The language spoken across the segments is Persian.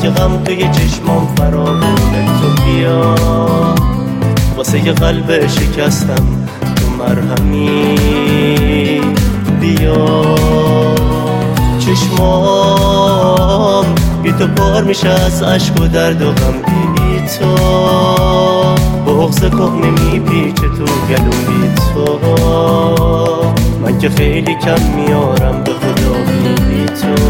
که غم توی چشمام فراوونه. تو بیا واسه یه قلب شکستم، تو مرهمی بیا. چشمام بی تو پر میشه از عشق و درد و غم، بی تو بغض کهنه میپیچه تو گلوم، بی تو من که خیلی کم میارم به خدا، بی تو.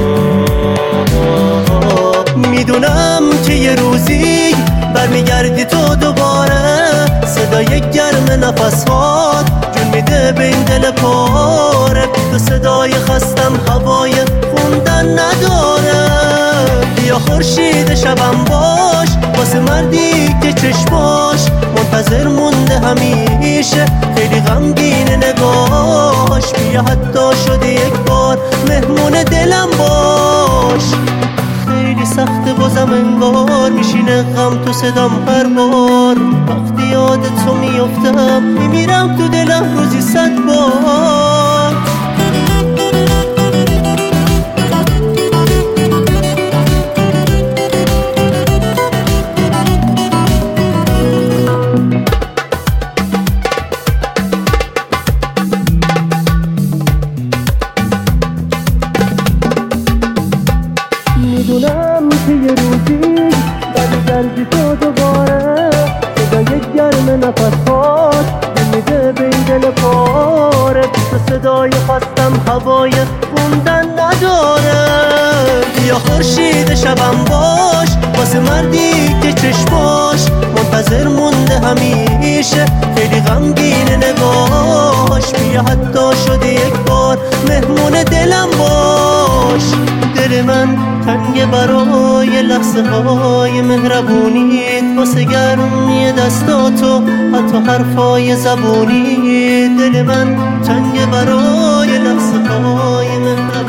میدونم که یه روزی برمیگردی تو دوباره، صدای گرم نفس‌هات جون میده به این دل پاره. تو صدای خستم هوای خوندن نداره. بیا خورشید شبم باش واسه مردی که چشماش منتظر مونده همیشه، خیلی غمگین نگاهش. بیا حتی شده یک بار مهمون دلم باش. خیلی سخته بازم انگار میشینه غم تو صدام هر بار. وقتی یاد تو میافتم میمیرم تو دلم روزی 100 بار. میدونم که یه روزی برمیگردی تو دوباره، صدای گرم نفس‌هات میده به این دل پاره. تو صدای خواستم هوای خوندن نداره. بیا خورشید شبم باش واسه مردی که چشماش منتظر مونده همیشه، خیلی غمگین نگاهش. بیا حتی شده یک بار مهمون دلم باش. دل من تنگ برای لحظه های مهربونیت، واسه گرمی دستاتو حتی حرفای زبونی. دل من تنگ برای لحظه های مهربونیت.